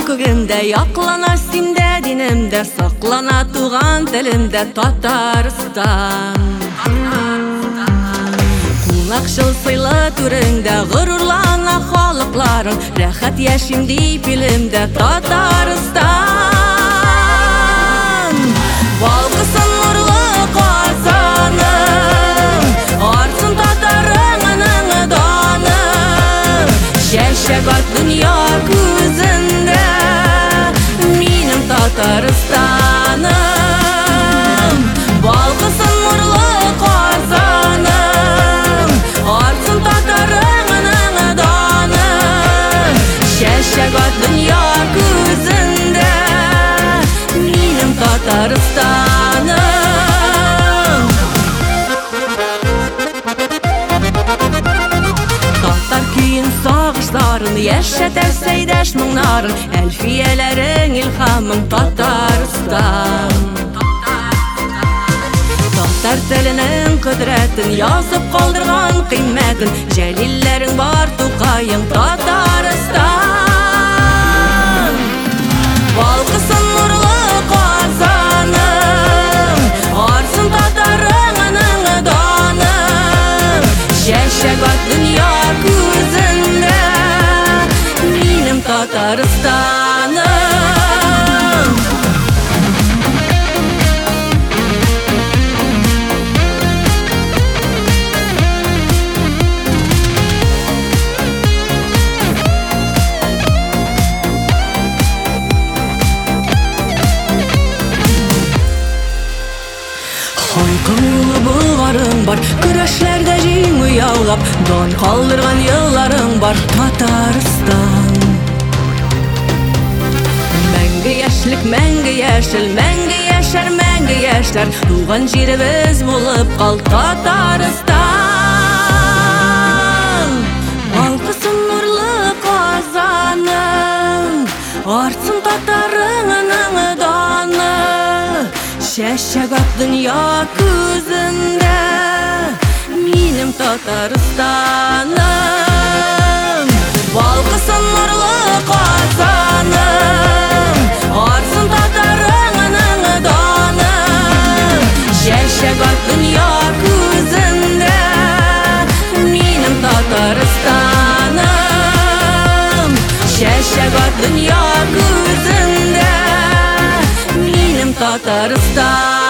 көгімде, яқлана симде динімде, сақлана туған тілімде Татарстан. Қулақшыл сыйлы түріңде, ғырурлана халықларың, рәхат яшим дейп илімде Татарстан. Балқысын нұрлы қазаным, арсын татарыңының даным, шәшәк ат дүния көзінде, минем Татарстаным. Балқысын нұрлы қазаным, арсын татарыңының даным, шәшәк ат дүния көзінде, минем Татарстаным. Татар күйін сағыштарын, яшәтәр сәйдәш мұңнарын, әлфиелерің илхамың Татарстан. Татар тілінің құдіретін, язып қалдырған қиммәтін, жәлиллерің бар тұқайың Татарстан. Балқысын нұрлы қазаным, арсын татарыңының даным, шәшәк ат дүния көзінде, минем Татарстаным. Қойқылы бұлғарың бар, күрәшлерді жеңу яулап, дан қалдырған елларың бар Татарстан. Мәңгі яшілік, мәңгі яшіл, мәңгі яшәр, мәңгі яшәр, туған жеріміз болып қал Татарстан. Балқысын нұрлы қазаның, арсын татарыңының даны, шәшәк ат дүния көзінде, минем Татарстаным. Балқысын нұрлы қазаным, арсын татарыңының даным, шәшәк ат дүния көзінде, минем Татарстаным. Шәшәк ат дүния көзінде, минем Татарстан.